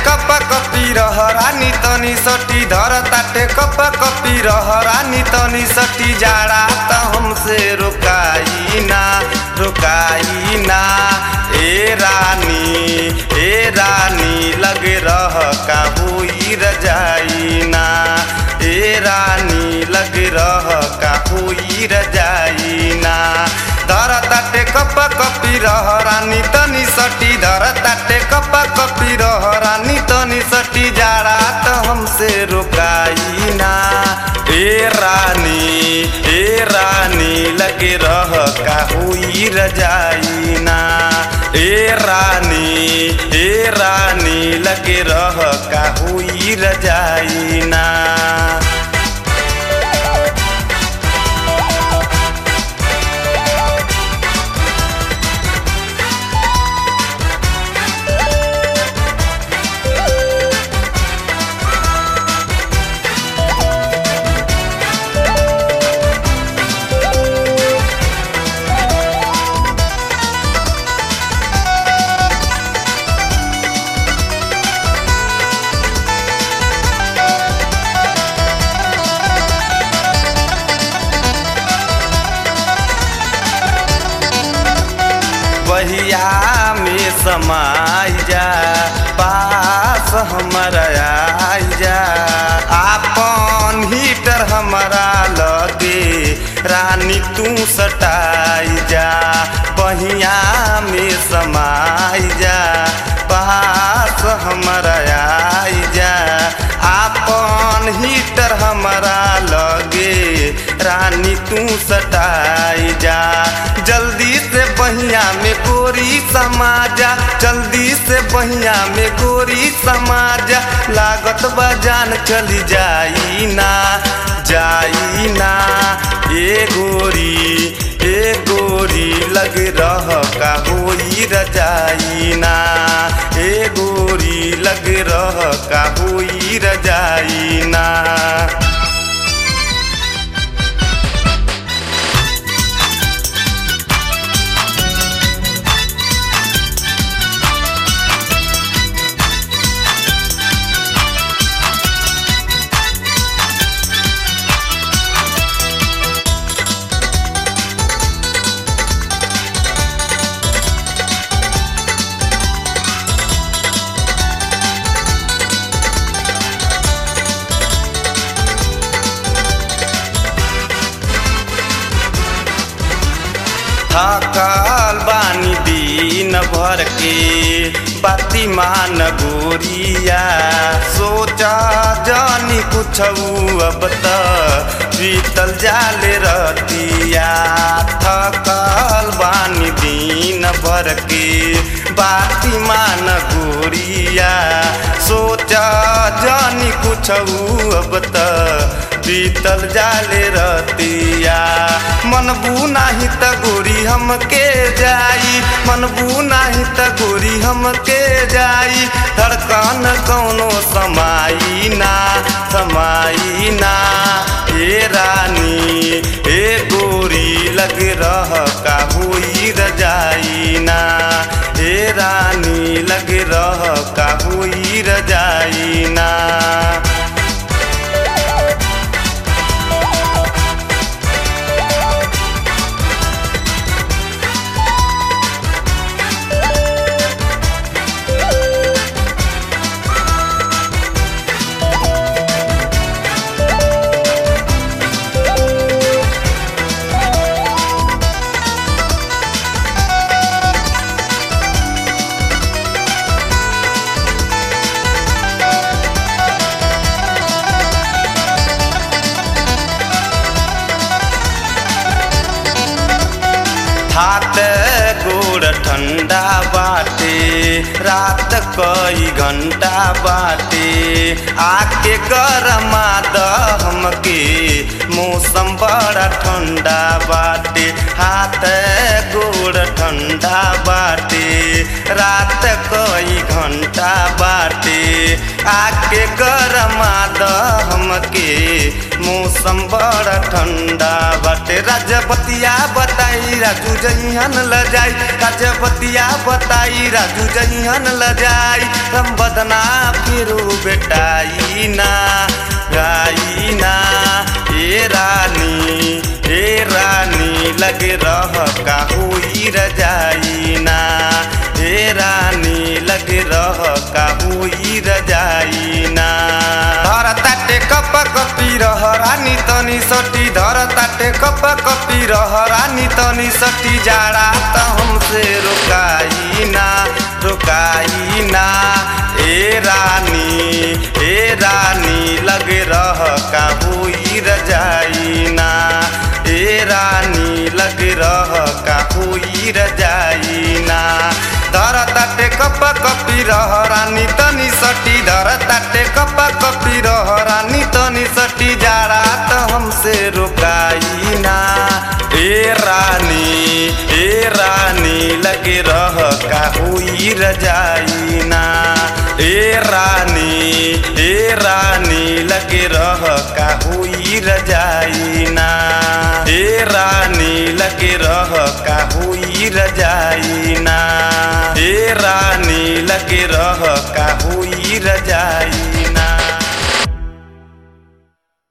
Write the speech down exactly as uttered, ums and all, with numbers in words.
Cup कपी रह रानी तनी सटी धर ताटे कप कपी रह रानी तनी सटी जाड़ा त हमसे रुकाई ना रुकाई ना ए रानी ए रानी लगे रह का हुई रजाई ना ए रानी लगे रह का हुई रजाई ना धर ताटे कप कपी रह रानी तनी सटी धर ताटे कप कपी रह रानी तनी सटी जाड़ा त हमसे रुकाई ना ए रानी ए रानी लगे रह का हुई रजाई ना ए रानी ए रानी लगे रह का हुई रजाई ना बहिया में समाई जा पास हमारा आई जा आपन हीटर हमारा लगे रानी तू सटाई जा बहिया में समाई जा पास हमारा आई जा आपन हीटर हमारा लगे रानी तू सटाई जा जल्दी से बहिया में गोरी समाजा जल्दी से बहिया में गोरी समाजा लागत बजान चली जाई ना जाई ना ए गोरी ए गोरी लग रह का होई रजाई ना ए गोरी लग रह का होई रजाई ना थकल बानी दिन भर के बाती मान गोरिया सोचा जानी कुछ अब त बीतल जाले रतिया थकल बानी दिन भर के बाती मान गोरिया सोचा जानी कुछ अब त बीतल जाले रतिया मनबू नाही त गोरी हमके जाई मनबू नाही त गोरी हमके जाई धड़कन कौनो समाई ना समाई ना ए रानी ए गोरी लग रह का हुई रजाई ना ए रानी लग रह का हुई रजाई ना हाथ गोड़ ठंडा बाटे रात कई घंटा बाटे आके गरमा द हमके मौसम बड़ा ठंडा बाटे हाथ गोड़ ठंडा बाटे रात कई घंटा बाटे आके गरमा द हमके मौसम बड़ा ठंडा बाटे। राजबतिया बताई राजू जइहन ल जाई, राजबतिया बताई राजू जइहन ल जाई। हम बदना फिरू बेटाई ना गाई ना ए रानी ए रानी लगे रह का हुई रजाई ना ए रानी लगे रह का हुई रजाई ना। धर ताटे कप कपी रह रानी तनी सटी, धर ताटे कप कपी रह रानी तनी सटी। जाड़ा त हमसे रुकाई ना रुकाई ना ए रानी ए रानी लगे रह का हुई रजाई ना ए रानी लगे रह का हुई रजाई ना। धर ताटे कप कपी रह रानी तनी सटी, धर ताटे कप कपी रह रानी तनी सटी। जाड़ा त हमसे रुकाई ना ए रानी ए रानी लगे रह का हुई रजाई ना ए रानी ए रानी लगे रह का हुई रजाई ना ए रानी लगे रह का हुई रजाई ना ए रानी लगे रह का हुई रजाई।